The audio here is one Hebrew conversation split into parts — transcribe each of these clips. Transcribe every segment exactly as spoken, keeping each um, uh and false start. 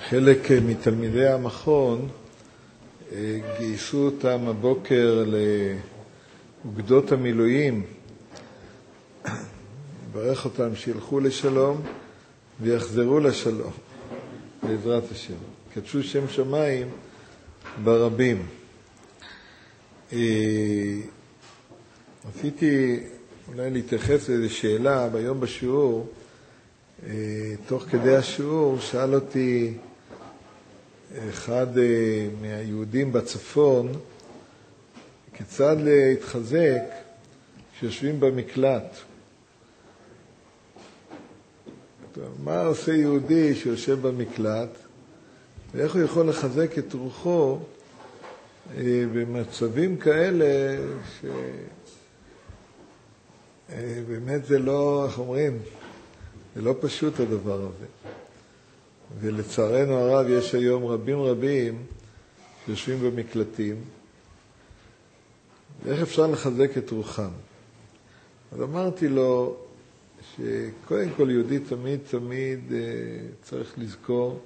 חלק מתלמידי המכון גייסו אותם הבוקר לאוגדות המילואים, ברך אותם שילכו לשלום ויחזרו לשלום, בעזרת השם. קדשו שם שמיים ברבים. רציתי אולי להתייחס לאיזו שאלה ביום בשיעור. תוך כדי השיעור שאל אותי אחד מהיהודים בצפון כיצד להתחזק כשיושבים במקלט. מה עושה יהודי שיושב במקלט ואיך הוא יכול לחזק את רוחו במצבים כאלה שבאמת זה לא, איך אומרים, זה לא פשוט הדבר הזה. ולצערנו הרב יש היום רבים רבים שיושבים במקלטים. איך אפשר לחזק את רוחם? אז אמרתי לו שקודם כל יהודי תמיד תמיד צריך לזכור,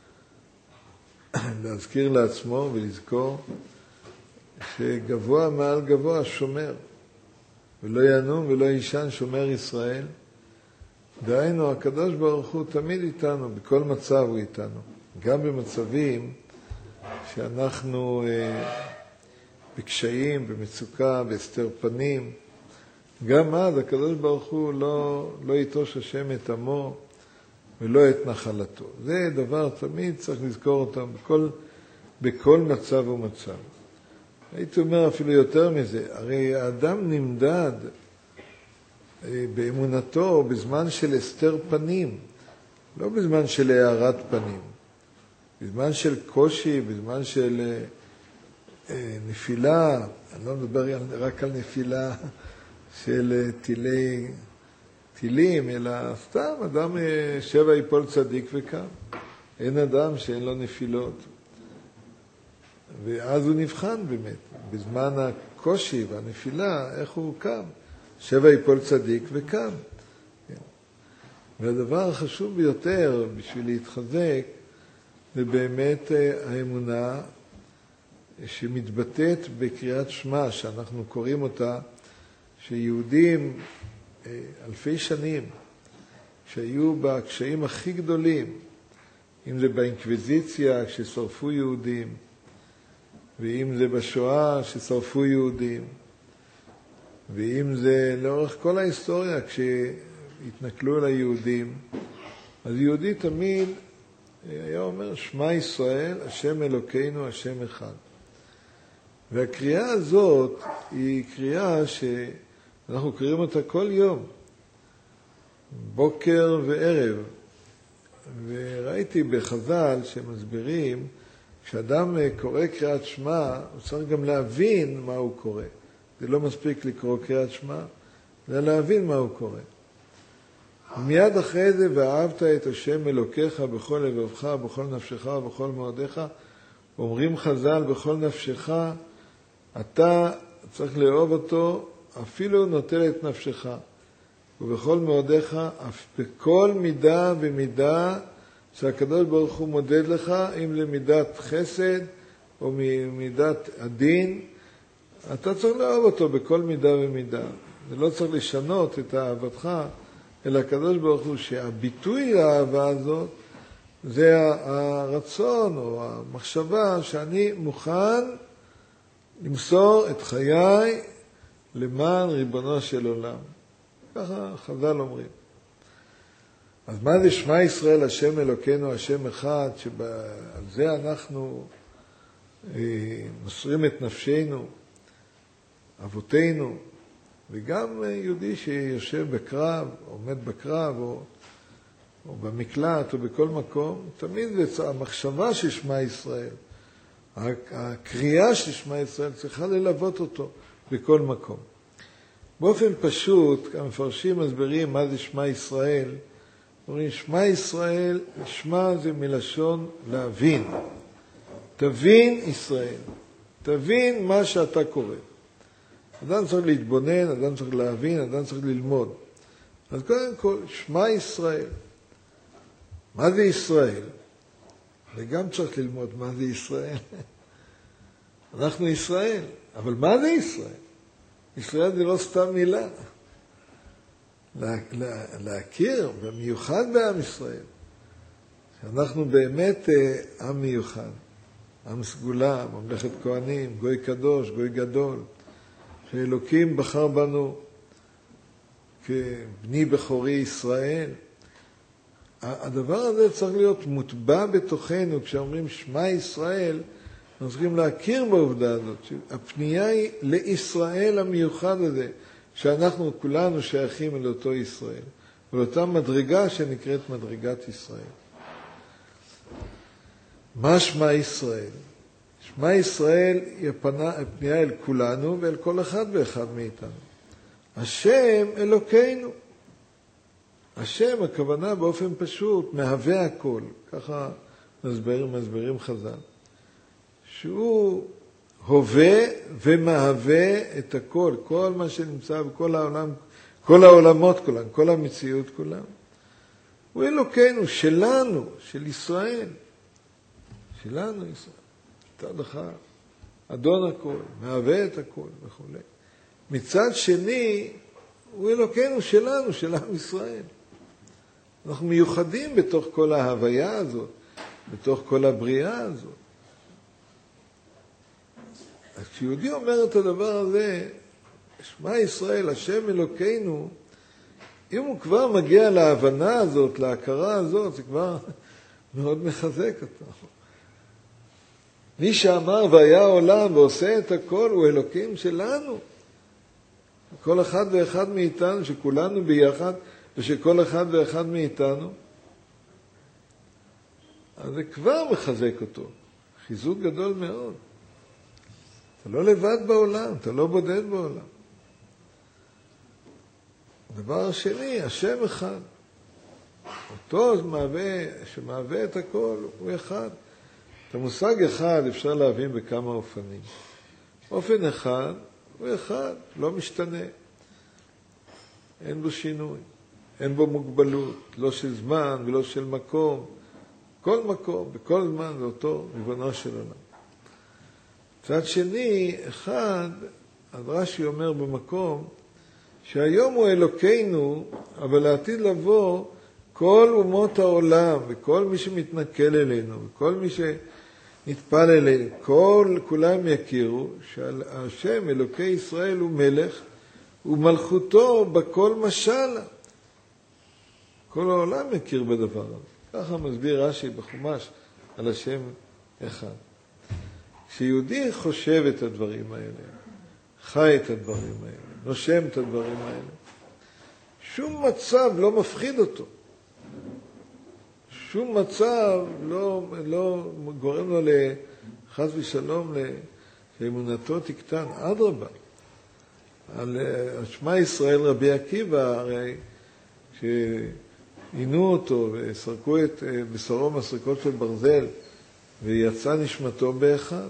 להזכיר לעצמו ולזכור שגבוה מעל גבוה שומר, ולא ינום ולא יישן שומר ישראל. דהיינו, הקדוש ברוך הוא תמיד איתנו, בכל מצב הוא איתנו. גם במצבים שאנחנו אה, בקשיים, במצוקה, בהסתר פנים, גם אז הקדוש ברוך הוא לא, לא יטוש השם את עמו ולא את נחלתו. זה דבר תמיד צריך לזכור אותם בכל, בכל מצב ומצב. הייתי אומר אפילו יותר מזה, הרי האדם נמדד באמונתו בזמן של הסתר פנים, לא בזמן של הערת פנים, בזמן של קושי, בזמן של נפילה. אני לא מדבר רק על נפילה של טילי, טילים, אלא סתם אדם שבע יפול צדיק וקם. אין אדם שאין לו נפילות. ואז הוא נבחן באמת, בזמן הקושי והנפילה, איך הוא קם. שבע יפול צדיק וקם. והדבר החשוב ביותר בשביל להתחזק זה באמת האמונה שמתבטאת בקריאת שמע, שאנחנו קוראים אותה, שיהודים אלפי שנים שהיו בקשיים הכי גדולים, אם זה באינקוויזיציה כששרפו יהודים, ואם זה בשואה כששרפו יהודים, ואם זה לאורך כל ההיסטוריה כשהתנכלו אל היהודים, אז יהודי תמיד היה אומר שמע ישראל, השם אלוקינו, השם אחד. והקריאה הזאת היא קריאה שאנחנו קוראים אותה כל יום, בוקר וערב. וראיתי בחז"ל שמסבירים, כשאדם קורא קריאת שמע, הוא צריך גם להבין מה הוא קורא. זה לא מספיק לקרוא קריאת שמע, אלא להבין מה הוא קורא. ומיד אחרי זה, ואהבת את השם אלוקיך בכל לבבך, בכל נפשך ובכל מאודיך, אומרים חז"ל, בכל נפשך, אתה צריך לאהוב אותו, אפילו נוטל את נפשך. ובכל מאודיך, בכל מידה ומידה שהקדוש ברוך הוא מודד לך, אם זה מידת חסד או מידת הדין, אתה צריך לאהוב אותו בכל מידה ומידה. זה לא צריך לשנות את אהבתך, אלא הקדוש ברוך הוא שהביטוי לאהבה הזאת זה הרצון או המחשבה שאני מוכן למסור את חיי למען ריבונו של עולם. ככה חז"ל אומרים. אז מה זה שמע ישראל השם אלוקינו השם אחד, שעל זה אנחנו מוסרים את נפשנו, אבותינו, וגם יהודי שיושב בקרב, עומד בקרב, או, או במקלט, או בכל מקום, תמיד זה המחשבה של שמע ישראל, הקריאה של שמע ישראל צריכה ללוות אותו בכל מקום. באופן פשוט, המפרשים מסבירים מה זה שמע ישראל. אומרים, שמע ישראל, שמע זה מלשון להבין. תבין ישראל, תבין מה שאתה קורא. אדם צריך להתבונן, אדם צריך להבין, אדם צריך ללמוד. אז קודם כל, שמע ישראל. מה זה ישראל? וגם צריך ללמוד מה זה ישראל. אנחנו ישראל, אבל מה זה ישראל? ישראל זה לא סתם מילה. לה, לה, להכיר במיוחד בעם ישראל, שאנחנו באמת עם מיוחד, עם סגולה, ממלכת כהנים, גוי קדוש, גוי גדול, שאלוקים בחר בנו כבני בכורי ישראל. הדבר הזה צריך להיות מוטבע בתוכנו. כשאומרים שמע ישראל, אנחנו צריכים להכיר בעובדה הזאת, שהפנייה היא לישראל המיוחד הזה, שאנחנו כולנו שייכים אל אותו ישראל, ולאותה מדרגה שנקראת מדרגת ישראל. מה שמע ישראל? שמע ישראל היא הפנייה אל כולנו ואל כל אחד ואחד מאיתנו. השם אלוקינו. השם, הכוונה באופן פשוט, מהווה הכל. ככה מסברים, מסברים חז"ל. שהוא הווה ומהווה את הכל, כל מה שנמצא בכל העולם, כל העולמות כולם, כל המציאות כולם. הוא אלוקינו, שלנו, של ישראל. שלנו ישראל. מצד אחד, אדון הכל, מהווה את הכל וכו'. מצד שני, הוא אלוקינו שלנו, של עם ישראל. אנחנו מיוחדים בתוך כל ההוויה הזאת, בתוך כל הבריאה הזאת. אז כשיהודי אומר את הדבר הזה, שמע ישראל, השם אלוקינו, אם הוא כבר מגיע להבנה הזאת, להכרה הזאת, זה כבר מאוד מחזק אותו. מי שאמר והיה עולם ועושה את הכל, הוא אלוקים שלנו. כל אחד ואחד מאיתנו, שכולנו ביחד, ושכל אחד ואחד מאיתנו, אז זה כבר מחזק אותו. חיזוק גדול מאוד. אתה לא לבד בעולם, אתה לא בודד בעולם. הדבר השני, השם אחד. אותו מהווה, שמהווה את הכל, הוא אחד. את המושג אחד אפשר להבין בכמה אופנים. אופן אחד הוא אחד, לא משתנה. אין בו שינוי, אין בו מוגבלות, לא של זמן ולא של מקום. כל מקום, בכל זמן זה אותו ריבונו של עולם. צד שני, אחד, רש"י אומר במקום, שהיום הוא אלוקינו, אבל לעתיד לבוא, כל אומות העולם, וכל מי שמתנכל אלינו, וכל מי שנטפל אלינו, כל, כולם יכירו, שהשם אלוקי ישראל הוא מלך, ומלכותו בכל משל. כל העולם מכיר בדבר הזה. ככה מסביר רש"י בחומש על השם אחד. כשיהודי חושב את הדברים האלה, חי את הדברים האלה, נושם את הדברים האלה, שום מצב לא מפחיד אותו. שום מצב לא, לא גורם לו לחס ושלום לאמונתו תקטן. אדרבה. על שמע ישראל רבי עקיבא, הרי כשעינו אותו וסרקו את בשרו מסרקות של ברזל, ויצא נשמתו באחד.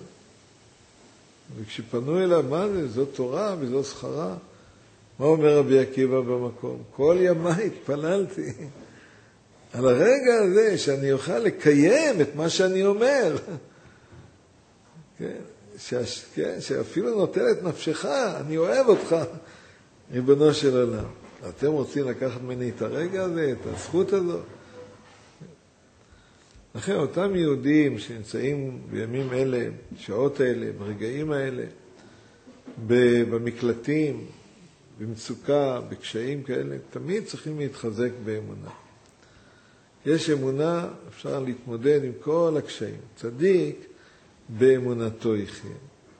וכשפנו אליו, מה זה? זו תורה וזו שכרה. מה אומר רבי עקיבא במקום? כל ימי התפללתי על הרגע הזה שאני אוכל לקיים את מה שאני אומר. כן? ש... כן? שאפילו נוטל את נפשך, אני אוהב אותך, ריבונו של עולם. אתם רוצים לקחת ממני את הרגע הזה, את הזכות הזאת? לכן אותם יהודים שנמצאים בימים אלה, שעות האלה, ברגעים האלה, במקלטים, במצוקה, בקשיים כאלה, תמיד צריכים להתחזק באמונה. יש אמונה, אפשר להתמודד עם כל הקשיים. צדיק באמונתו יחיה.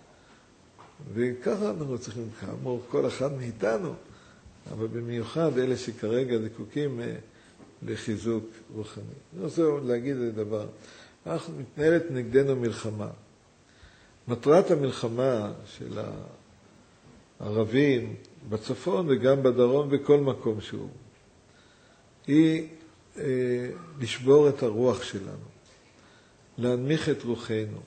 וככה אנחנו צריכים, כאמור, כל אחד מאיתנו, אבל במיוחד אלה שכרגע זקוקים לחיזוק רוחני. אני רוצה להגיד את דבר. אנחנו מתנהלת נגדנו מלחמה. מטרת המלחמה של הערבים בצפון וגם בדרום בכל מקום שהוא, היא אה, לשבור את הרוח שלנו, להנמיך את רוחנו,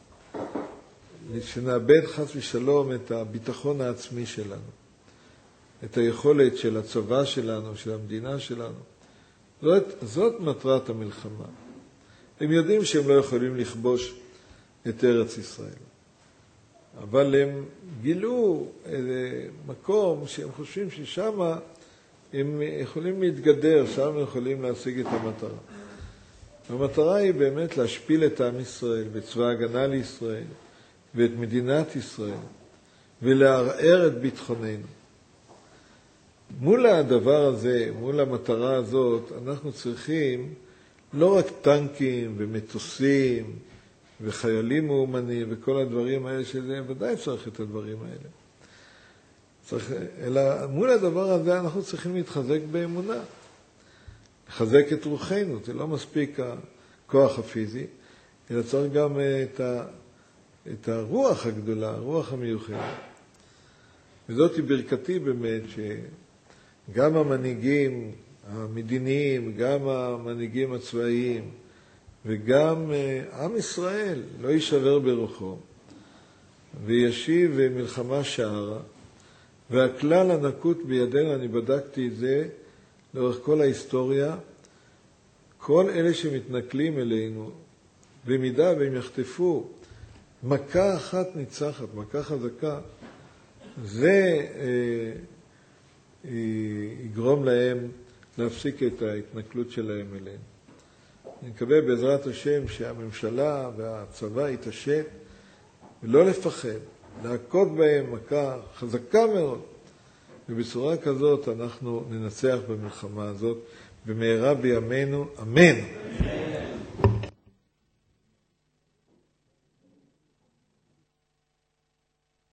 שנאבד חס ושלום את הביטחון העצמי שלנו, את היכולת של הצבא שלנו, של המדינה שלנו. זאת, זאת מטרת המלחמה. הם יודעים שהם לא יכולים לכבוש את ארץ ישראל. אבל הם גילו איזה מקום שהם חושבים ששם הם יכולים להתגדר, שם הם יכולים להשיג את המטרה. המטרה היא באמת להשפיל את עם ישראל בצבא הגנה לישראל ואת מדינת ישראל ולערער את ביטחוננו. מול הדבר הזה, מול המטרה הזאת, אנחנו צריכים לא רק טנקים ומטוסים וחיילים מאומנים וכל הדברים האלה שזה, ודאי צריך את הדברים האלה. צריך, אלא מול הדבר הזה אנחנו צריכים להתחזק באמונה. לחזק את רוחנו, זה לא מספיק הכוח הפיזי, אלא צריך גם את, ה, את הרוח הגדולה, הרוח המיוחדת. וזאת היא ברכתי באמת שגם המנהיגים המדיניים, גם המנהיגים הצבאיים וגם עם ישראל לא יישבר ברוחו וישיב מלחמה שערה, והכלל הנקוט בידינו, אני בדקתי את זה לאורך כל ההיסטוריה, כל אלה שמתנכלים אלינו, במידה והם יחטפו מכה אחת ניצחת, מכה חזקה, זה אה, יגרום להם להפסיק את ההתנכלות שלהם אליהם. אני מקווה בעזרת השם שהממשלה והצבא יתעשת ולא לפחד, להכות בהם מכה חזקה מאוד, ובצורה כזאת אנחנו ננצח במלחמה הזאת במהרה בימינו, אמן.